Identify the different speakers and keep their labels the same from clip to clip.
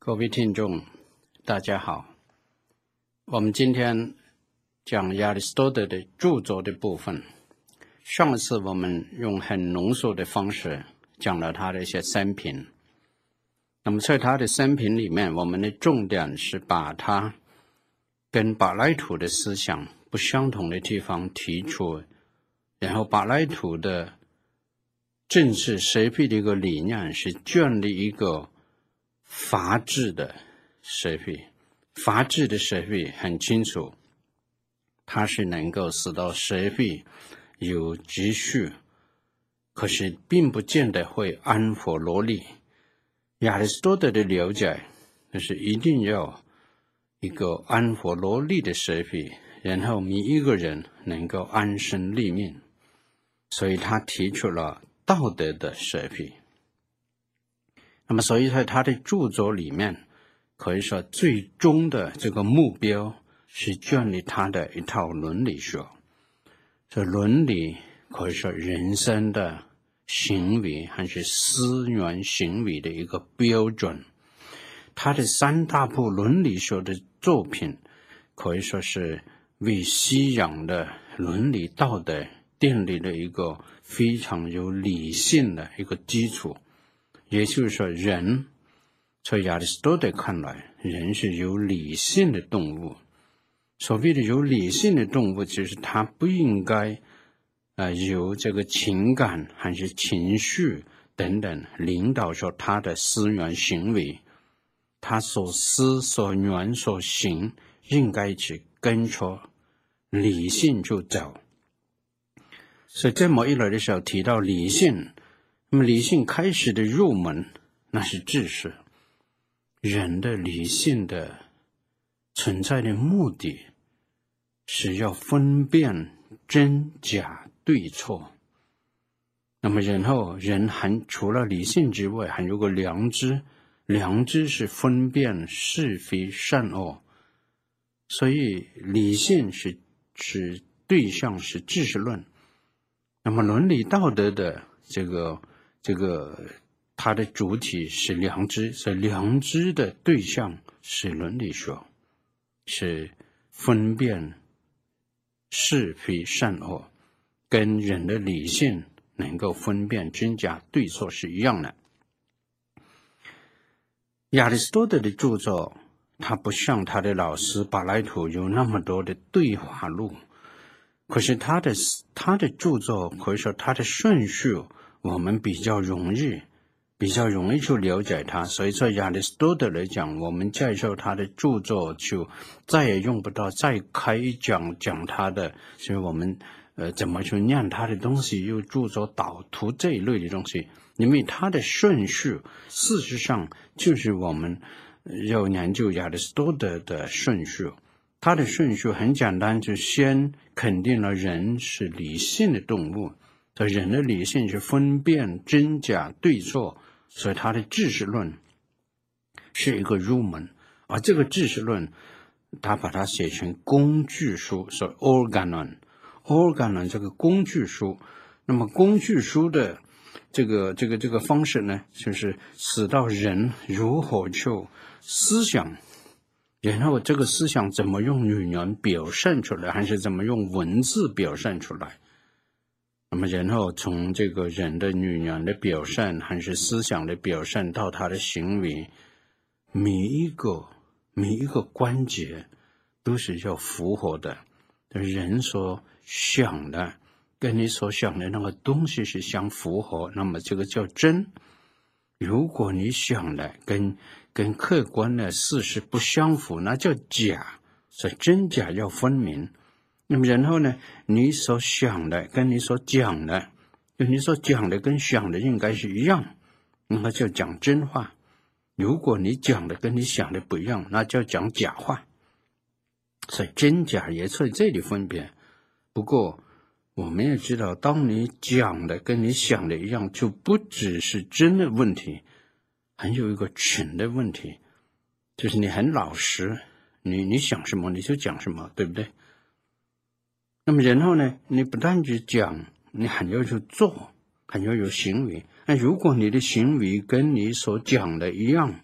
Speaker 1: 各位听众大家好，我们今天讲亚里士多德的著作的部分。上次我们用很浓缩的方式讲了他的一些生平，那么在他的生平里面，我们的重点是把他跟柏拉图的思想不相同的地方提出，然后柏拉图的政治社会的一个理念是建立一个法治的社会，法治的社会很清楚，它是能够使到社会有秩序，可是并不见得会安佛罗利。亚里士多德的了解就是一定要一个安佛罗利的社会，然后每一个人能够安身立命，所以他提出了道德的社会。那么所以在他的著作里面，可以说最终的这个目标是建立他的一套伦理学。这伦理可以说人生的行为还是思源行为的一个标准。他的三大部伦理学的作品可以说是为西洋的伦理道德建立了一个非常有理性的一个基础。也就是说，人在亚里士多德看来，人是有理性的动物。所谓的有理性的动物，就是他不应该由这个情感还是情绪等等领导说他的思源行为，他所思所言所行应该去跟着理性就走。所以这么一来的时候提到理性，那么理性开始的入门那是知识。人的理性的存在的目的是要分辨真假对错。那么然后人还除了理性之外还有个良知，良知是分辨是非善恶。所以理性是对象是知识论，那么伦理道德的这个它的主体是良知，所以良知的对象是伦理学，是分辨是非善恶，跟人的理性能够分辨真假对错是一样的。亚里士多德的著作，他不像他的老师柏拉图有那么多的对话录，可是他的著作可以说他的顺序我们比较容易去了解他。所以在亚里士多德来讲，我们介绍他的著作就再也用不到再开讲他的，所以我们怎么去念他的东西，又著作导图这一类的东西，因为他的顺序事实上就是我们要研究亚里士多德的顺序。他的顺序很简单，就先肯定了人是理性的动物，所以人的理性是分辨真假对错，所以他的知识论是一个入门。而这个知识论他把它写成工具书，所以 organon 这个工具书。那么工具书的这个方式呢，就是使到人如何去思想，然后这个思想怎么用语言表现出来，还是怎么用文字表现出来。那么然后从这个人的语言的表现还是思想的表现到他的行为，每一个关节都是要符合的，人所想的跟你所想的那个东西是相符合，那么这个叫真。如果你想的跟客观的事实不相符，那叫假。所以真假要分明。那么然后呢，你所想的跟你所讲的，你所讲的跟想的应该是一样，那么就讲真话。如果你讲的跟你想的不一样，那就讲假话。所以真假也在这里分别。不过我们也知道，当你讲的跟你想的一样，就不只是真的问题，还有一个蠢的问题，就是你很老实，你想什么你就讲什么，对不对？那么然后呢，你不但只讲，你还要去做，还要有行为。那如果你的行为跟你所讲的一样，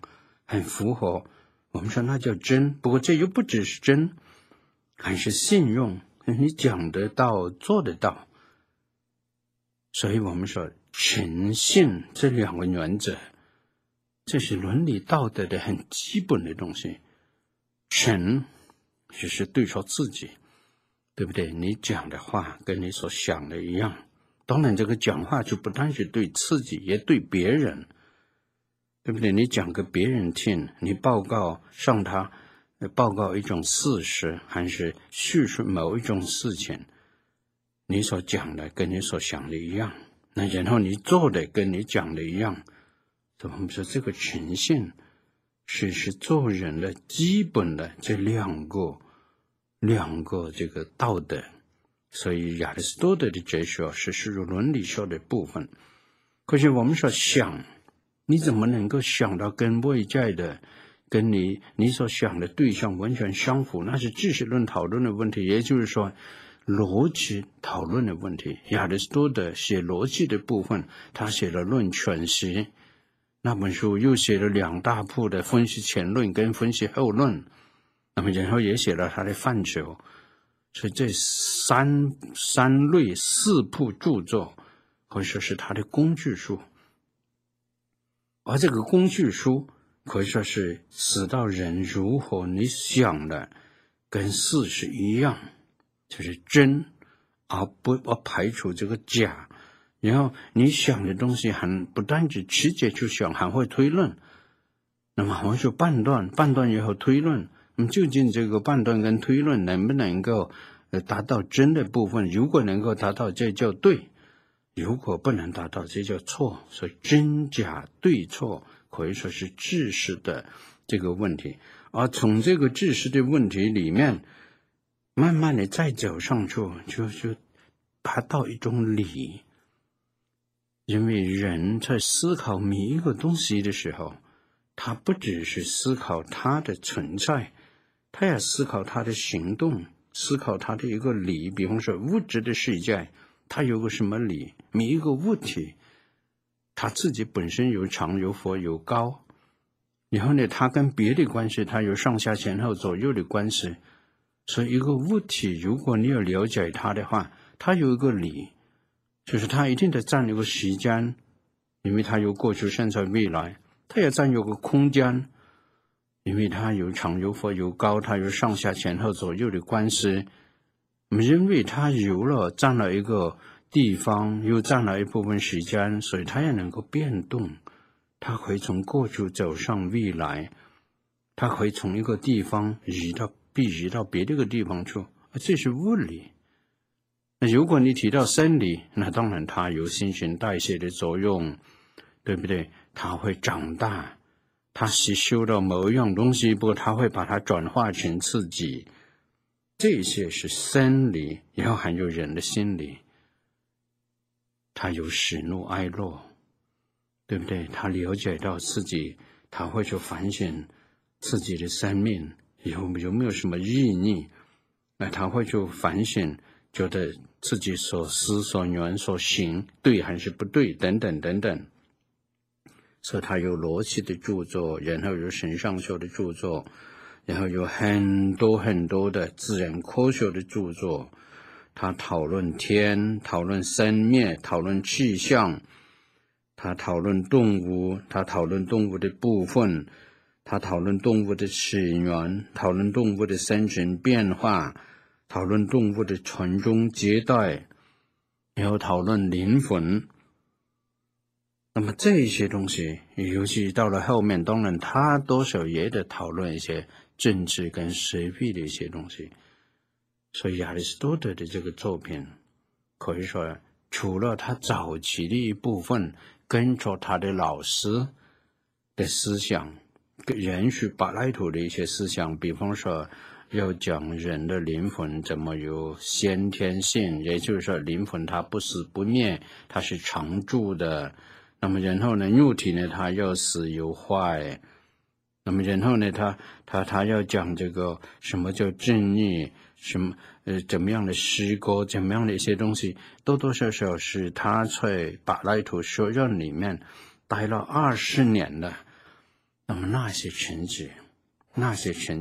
Speaker 1: 很符合，我们说那叫真。不过这又不只是真，还是信用，你讲得到做得到。所以我们说诚信这两个原则，这是伦理道德的很基本的东西。诚就是对说自己，对不对？你讲的话跟你所想的一样。当然这个讲话就不单是对自己，也对别人，对不对？你讲给别人听，你报告向他报告一种事实，还是叙述某一种事情，你所讲的跟你所想的一样，那然后你做的跟你讲的一样。我们说这个诚信是做人的基本的这两个这个道德。所以亚里士多德的哲学是属于伦理学的部分。可是我们说想，你怎么能够想到跟外在的跟你所想的对象完全相符？那是知识论讨论的问题，也就是说逻辑讨论的问题。亚里士多德写逻辑的部分，他写了《论全息》，那本书又写了2大部的分析前论跟分析后论，那么然后也写了他的范畴。所以这三类4部著作可以说是他的工具书，而这个工具书可以说是使到人如何你想的跟事实一样，就是真，而不排除这个假。然后你想的东西还不单只直接去想，还会推论。那么我们说判断以后推论，那么究竟这个判断跟推论能不能够达到真的部分？如果能够达到，这叫对；如果不能达到，这叫错。所以真假对错可以说是知识的这个问题。而从这个知识的问题里面，慢慢的再走上去，就达到一种理。因为人在思考每一个东西的时候，他不只是思考它的存在，他也思考它的行动，思考它的一个理。比方说物质的世界，它有个什么理？每一个物体它自己本身有长有闊有高，然后呢它跟别的关系，它有上下前后左右的关系。所以一个物体如果你要了解它的话，它有一个理，就是它一定得占有个时间，因为它有过去现在未来。它也占有个空间，因为它有长有阔有高，它有上下前后左右的关系。因为它有了占了一个地方，又占了一部分时间，所以它也能够变动。它可以从过去走上未来，它可以从一个地方移到别的一个地方去，这是物理。那如果你提到生理，那当然它有新陈代谢的作用，对不对？它会长大，它吸收到某一样东西，不过它会把它转化成自己。这些是生理，然后还有人的心理，他有喜怒哀乐，对不对？他了解到自己，他会去反省自己的生命有没有什么意义，那他会去反省，觉得自己所思所言所行对还是不对等等等等。所以他有逻辑的著作，然后有形上学的著作，然后有很多很多的自然科学的著作。他讨论天，讨论生灭，讨论气象，他讨论动物，他讨论动物的部分，他讨论动物的起源，讨论动物的生存变化，讨论动物的传宗接代，然后讨论灵魂。那么这些东西，尤其到了后面，当然他多少也得讨论一些政治跟社会的一些东西。所以亚里士多德的这个作品，可以说除了他早期的一部分跟着他的老师的思想，延续柏拉图的一些思想，比方说要讲人的灵魂怎么有先天性，也就是说灵魂它不死不灭，它是常驻的。那么然后呢，肉体呢它要死有坏。那么然后呢，他要讲这个什么叫正义，什么怎么样的诗歌，怎么样的一些东西，多多少少是他在柏拉图学院里面待了20年了。 那么那些成绩，那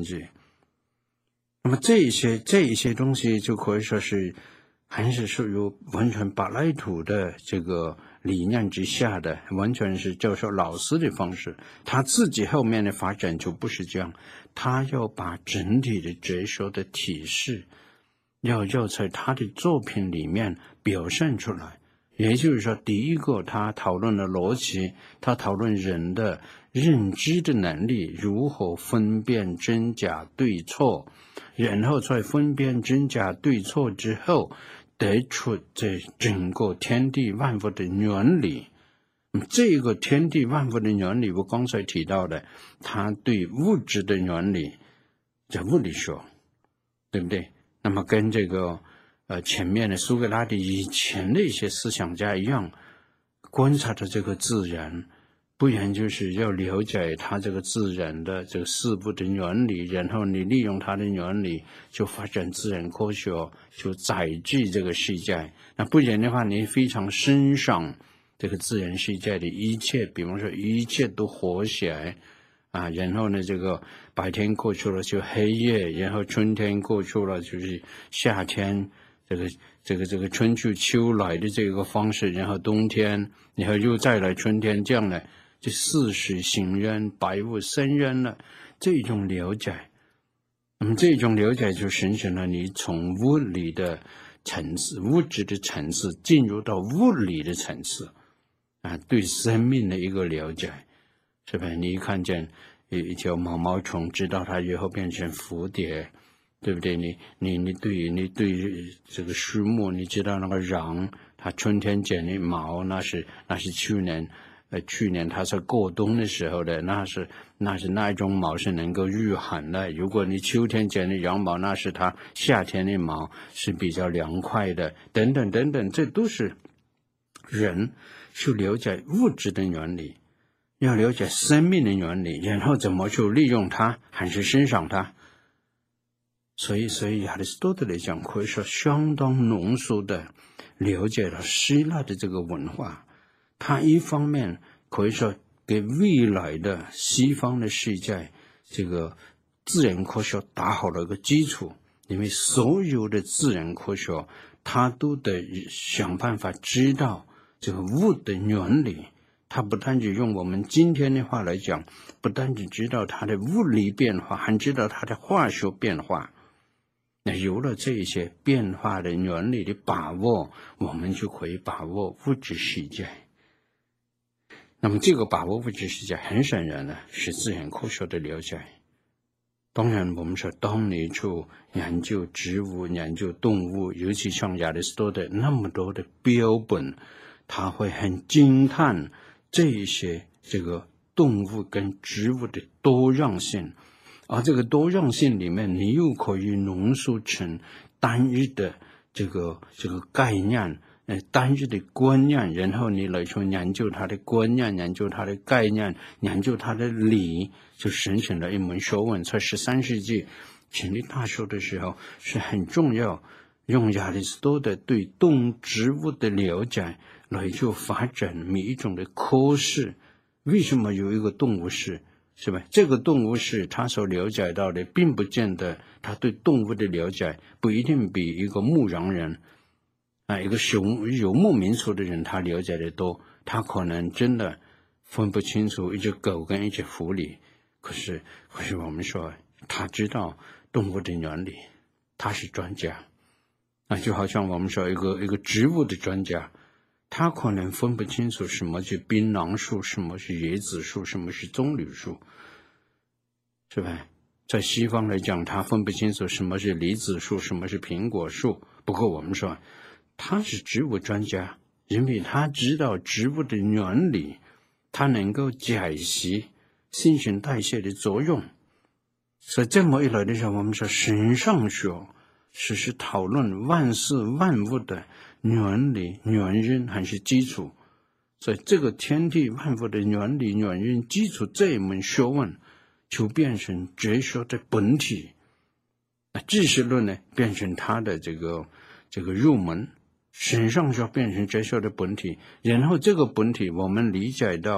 Speaker 1: 么这一些东西就可以说是还是属于完全柏拉图的这个理念之下的，完全是教授老师的方式。他自己后面的发展就不是这样，他要把整体的哲学的体式要在他的作品里面表现出来。也就是说，第一个他讨论了逻辑，他讨论人的认知的能力，如何分辨真假对错，然后在分辨真假对错之后得出这整个天地万物的原理。这个天地万物的原理我刚才提到的，他对物质的原理在物理学，对不对？那么跟这个前面的苏格拉底以前的一些思想家一样，观察着这个自然，不然就是要了解它这个自然的这个事物的原理，然后你利用它的原理就发展自然科学，就载具这个世界。那不然的话，你非常欣赏这个自然世界的一切，比方说一切都和谐啊，然后呢，这个白天过去了就黑夜，然后春天过去了就是夏天，这个春去秋来的这个方式，然后冬天，然后又再来春天，这样呢，就四时行人，百物生人了。这种了解，那么这种了解就形成了你从物理的层次、物质的层次进入到物理的层次啊，对生命的一个了解，是吧？你一看见一条毛毛虫，知道它以后变成蝴蝶。对不对？你对这个树木，你知道那个瓤，它春天剪的毛，那是去年它在过冬的时候的，那一种毛是能够御寒的。如果你秋天剪的羊毛，那是它夏天的毛是比较凉快的，等等等等，这都是人去了解物质的原理，要了解生命的原理，然后怎么去利用它，还是欣赏它。所以亚里士多德来讲，可以说相当浓缩的了解了希腊的这个文化。他一方面可以说给未来的西方的世界这个自然科学打好了一个基础，因为所有的自然科学他都得想办法知道这个物的原理。他不单只用我们今天的话来讲，不单只知道它的物理变化，还知道它的化学变化。那有了这些变化的原理的把握，我们就可以把握物质世界。那么这个把握物质世界很显然的是自然科学的了解。当然我们说，当你去研究植物、研究动物，尤其像亚里士多德那么多的标本，他会很惊叹这些这个动物跟植物的多样性。而这个多样性里面，你又可以浓缩成单一的这个概念，单一的观念，然后你来说研究它的观念，研究它的概念，研究它的理，就形成了一门学问。在13世纪成立大学的时候是很重要，用亚里士多德对动植物的了解来就发展每一种的科室。为什么有一个动物室？是吧？这个动物是他所了解到的，并不见得他对动物的了解不一定比一个牧羊人啊，一个游牧民族的人他了解的多。他可能真的分不清楚一只狗跟一只狐狸，可是我们说他知道动物的原理，他是专家。那就好像我们说一个植物的专家，他可能分不清楚什么是槟榔树，什么是椰子树，什么是棕榈树，是吧？在西方来讲，他分不清楚什么是梨子树，什么是苹果树。不过我们说他是植物专家，因为他知道植物的原理，他能够解析新陈代谢的作用。所以这么一来的时候，我们说形上学是讨论万事万物的原理、原因还是基础。所以这个天地万物的原理、原因、基础这一门学问就变成哲学的本体。知识论呢变成它的这个入门，形上学变成哲学的本体。然后这个本体我们理解到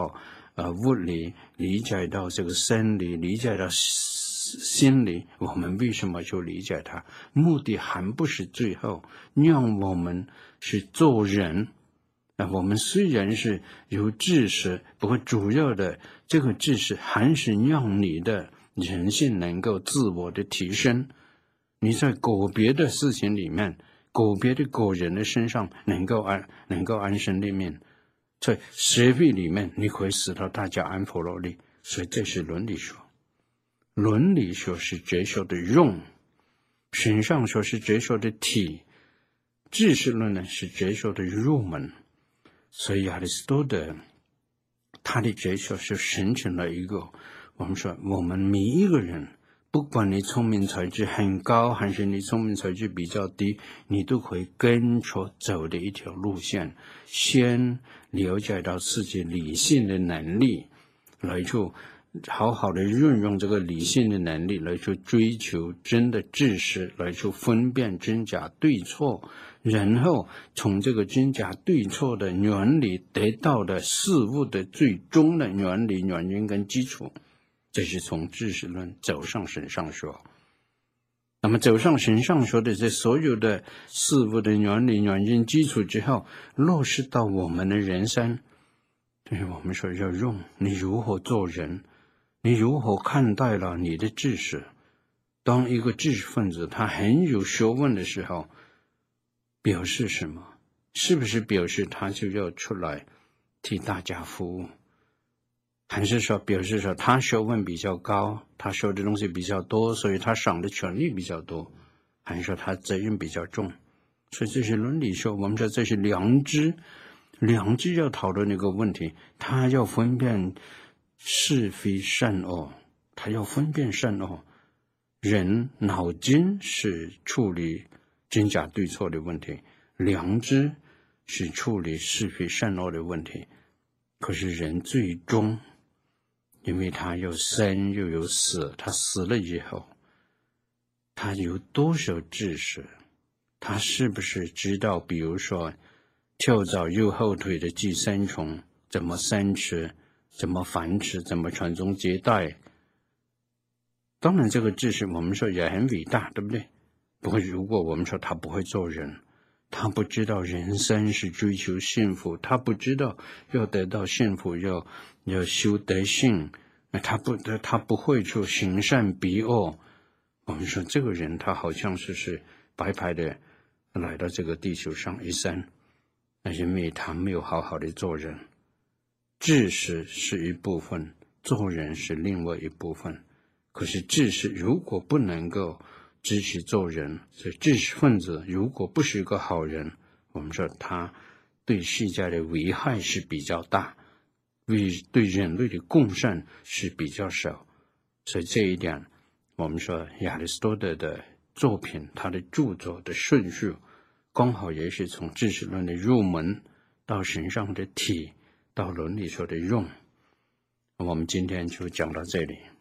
Speaker 1: 物理，理解到这个生理，理解到心理，我们为什么就理解它？目的还不是最后让我们是做人。我们虽然是有知识，不过主要的这个知识还是让你的人性能够自我的提升，你在个别的事情里面，个别的个人的身上能够安身立命，在社会里面你可以使到大家安妥乐利。所以这是伦理学。伦理学是哲学的用，形上学是哲学的体，知识论呢是哲学的入门。所以亚里士多德他的哲学是形成了一个，我们说我们每一个人，不管你聪明才智很高还是你聪明才智比较低，你都可以跟着走的一条路线，先了解到自己理性的能力，来去好好的运用这个理性的能力来去追求真的知识，来去分辨真假对错，然后从这个真假对错的原理得到的事物的最终的原理原因跟基础，这是从知识论走上神上学。那么走上神上学的这所有的事物的原理原因基础之后，落实到我们的人生，就是我们说要用你如何做人，你如何看待了你的知识。当一个知识分子他很有学问的时候，表示什么？是不是表示他就要出来替大家服务？还是说表示说他学问比较高，他学的东西比较多，所以他赏的权利比较多？还是说他责任比较重？所以这是伦理学，我们说这是良知。良知要讨论一个问题，他要分辨是非善恶，他要分辨善恶。人脑筋是处理真假对错的问题，良知是处理是非善恶的问题。可是人最终，因为他有生又有死，他死了以后，他有多少知识？他是不是知道，比如说跳蚤右后腿的寄生虫怎么生吃，怎么繁殖，怎么传宗接代？当然这个知识我们说也很伟大，对不对？不过如果我们说他不会做人，他不知道人生是追求幸福，他不知道要得到幸福要修德性，他不会去行善避恶，我们说这个人他好像是白白的来到这个地球上一生，因为他没有好好的做人。知识是一部分，做人是另外一部分。可是知识如果不能够支持做人，所以知识分子如果不是一个好人，我们说他对世界的危害是比较大，对人类的贡献是比较少。所以这一点我们说亚里士多德的作品，他的著作的顺序刚好也是从知识论的入门到神上的体到伦理学的用。我们今天就讲到这里。